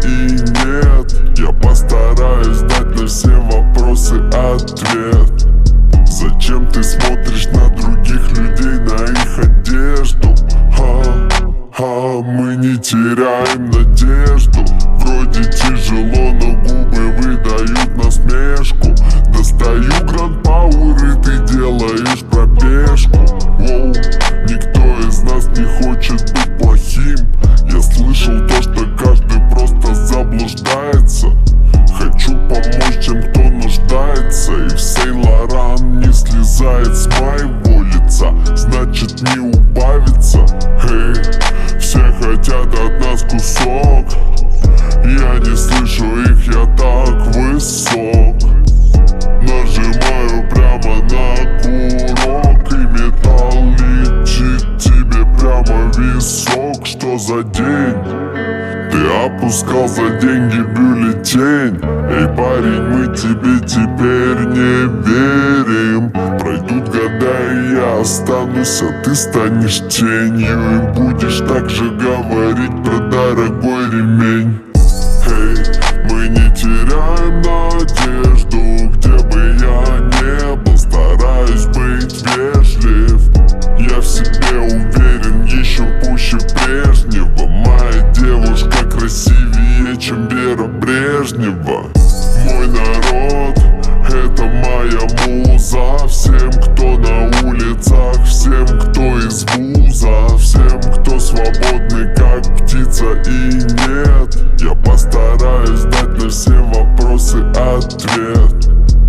и нет. Я постараюсь дать на все вопросы ответ. Зачем ты смотришь на других людей, на их одежду? Мы не теряем надежду. Вроде тяжело, но губы выдают насмешку. Достаю гранд пауэр, и ты делаешь пробежку. Воу, никто из нас не хочет быть плохим. Я слышал то, что каждый просто заблуждается. Хочу помочь тем, кто нуждается. И в Сен-Лоран не слезает с моего лица, значит не убавится. Все хотят от нас кусок. Я не слышу их, я так высок. Нажимаю прямо на курок, и металл летит тебе прямо в висок. Что за день? Ты опускал за деньги бюллетень. Эй, парень, мы тебе теперь не верим. Пройдут года, и я останусь, а ты станешь тенью. И будешь так же говорить про дорогой ремень. Мы не теряем надежду, где бы я не был. Стараюсь быть вежлив. Я в себе уверен еще пуще прежнего. Моя девушка красивее, чем Вера Брежнева. Мой народ — это моя муза. Всем, кто на улицах, всем, кто из вуза, всем, кто свободный, как птица и нет. Я постараюсь дать на все вопросы ответ.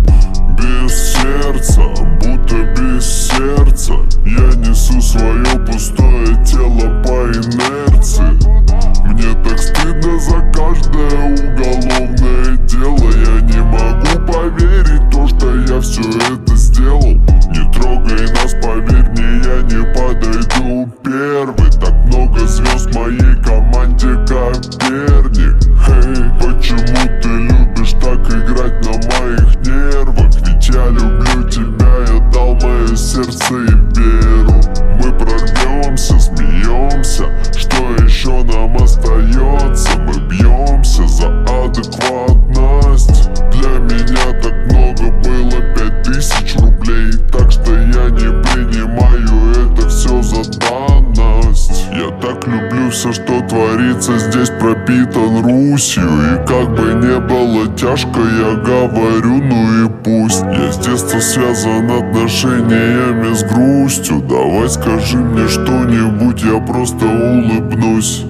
Без сердца, будто без сердца, я несу свое пустое тело по инерции. Мне так стыдно за каждое уголовное дело. Я не могу поверить то, что я все это сделал. Не трогай нас, поверь мне, я не подойду первый. Так много звезд в моей команде, Коперник. Почему ты любишь так играть на моих нервах? Ведь я люблю тебя, я дал мое сердце и веру. Мы прорвемся, смеемся, что еще нам остается? Мы бьемся за адекватность. Для меня так много было 5000 рублей, так что я не принимаю это все за данность. Я так люблю все, что творится здесь, пропитан Русью. И как бы не было тяжко, я говорю, ну и пусть. Я с детства связан отношениями с грустью. Давай скажи мне что-нибудь, я просто улыбнусь.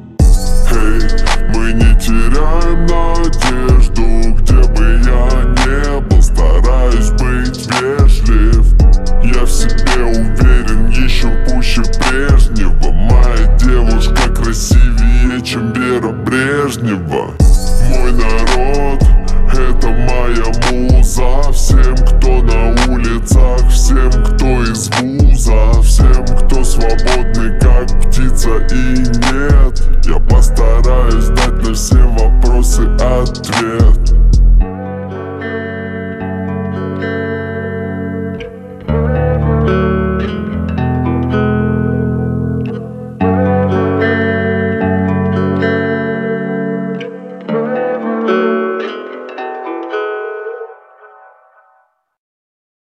Мы не теряем надежду, где бы я не был. Стараюсь быть вежлив. Я в себе уверен еще пуще прежнего. Моя девушка красивее, чем Вера Брежнева. Мой народ